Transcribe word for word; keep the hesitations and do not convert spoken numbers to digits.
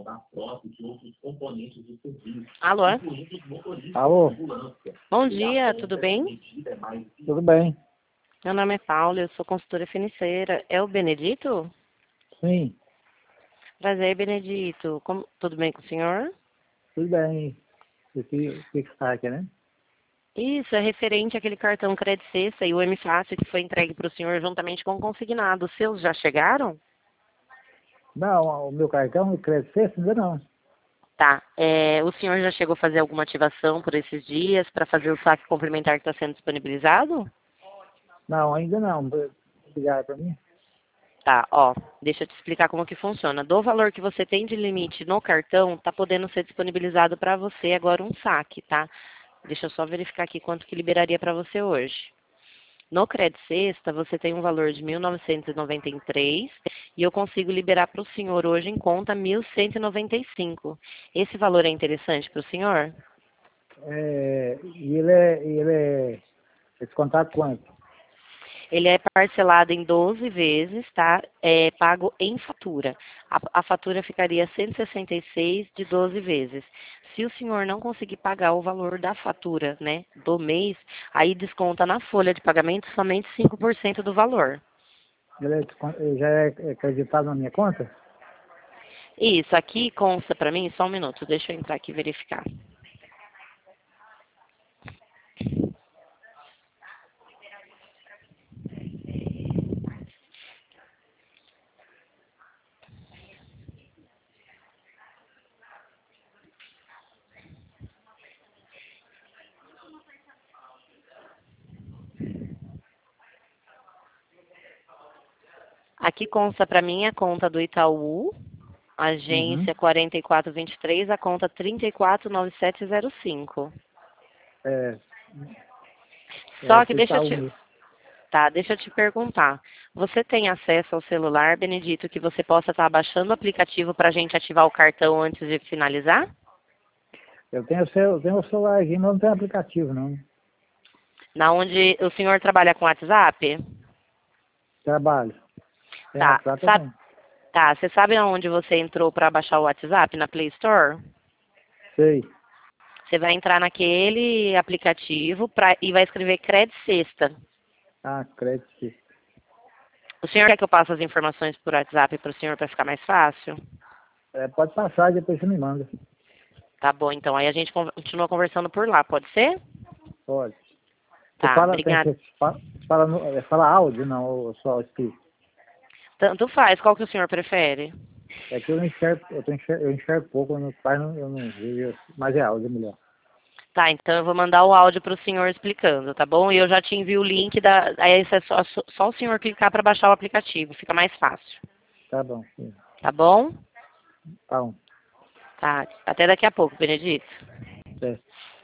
Alô? Alô? Bom dia, tudo bem? Tudo bem? Meu nome é Paula, eu sou consultora financeira. É o Benedito? Sim, Prazer, Benedito. Como... Tudo bem com o senhor? tudo bem. O que, o que está querendo? Isso, é referente àquele cartão Credit Sexta e o M Fácil que foi entregue para o senhor juntamente com o consignado. Os seus já chegaram? Não, o meu cartão de crédito sexta ainda não. Tá. É, o senhor já chegou a fazer alguma ativação por esses dias para fazer o saque complementar que está sendo disponibilizado? Não, ainda não. Ligar para mim? Tá, ó, deixa eu te explicar como que funciona. Do valor que você tem de limite no cartão, tá podendo ser disponibilizado para você agora um saque, tá? Deixa eu só verificar aqui quanto que liberaria para você hoje. No Credit Sexta, você tem um valor de mil novecentos e noventa e três e noventa e três e eu consigo liberar para o senhor hoje em conta mil cento e noventa e cinco. Esse valor é interessante para o senhor? É, e ele é, ele é descontado quanto? Ele é parcelado em doze vezes, tá? É pago em fatura. A, a fatura ficaria cento e sessenta e seis de doze vezes. Se o senhor não conseguir pagar o valor da fatura, né, do mês, aí desconta na folha de pagamento somente cinco por cento do valor. Ele, é descon- ele já é acreditado na minha conta? Isso, aqui consta para mim, só um minuto, deixa eu entrar aqui e verificar. Aqui consta para mim a conta do Itaú, Uhum. agência quarenta e quatro vinte e três, a conta trinta e quatro noventa e sete zero cinco. É, é Só que pro deixa eu Itaú te, mesmo. tá, deixa eu te perguntar. Você tem acesso ao celular, Benedito, que você possa estar baixando o aplicativo para a gente ativar o cartão antes de finalizar? Eu tenho o seu, eu tenho o celular aqui, mas não tem aplicativo não. Na onde o senhor trabalha com WhatsApp? Trabalho. Tem Tá. WhatsApp, eu Sabe, tenho. tá, você sabe aonde você entrou para baixar o WhatsApp? Na Play Store? Sei. Você vai entrar naquele aplicativo pra, e vai escrever Credit Sexta. Ah, crédito. O senhor quer que eu passe as informações por WhatsApp para o senhor para ficar mais fácil? É, pode passar, depois você me manda. Tá bom, então. Aí a gente con- continua conversando por lá, pode ser? Pode. Você Tá, fala, tem obrigada. que fala, fala, no- é, fala áudio, não, ou só escrito. Tanto faz, qual que o senhor prefere? É que eu não enxergo, eu, tô enxer, eu enxergo pouco, no pai não, eu não vejo, mas é áudio, é melhor. Tá, então eu vou mandar o áudio para o senhor explicando, tá bom? E eu já te envio o link, da, aí é só, só, só o senhor clicar para baixar o aplicativo, fica mais fácil. Tá bom, sim. Tá bom? Tá bom. Tá, até daqui a pouco, Benedito. É.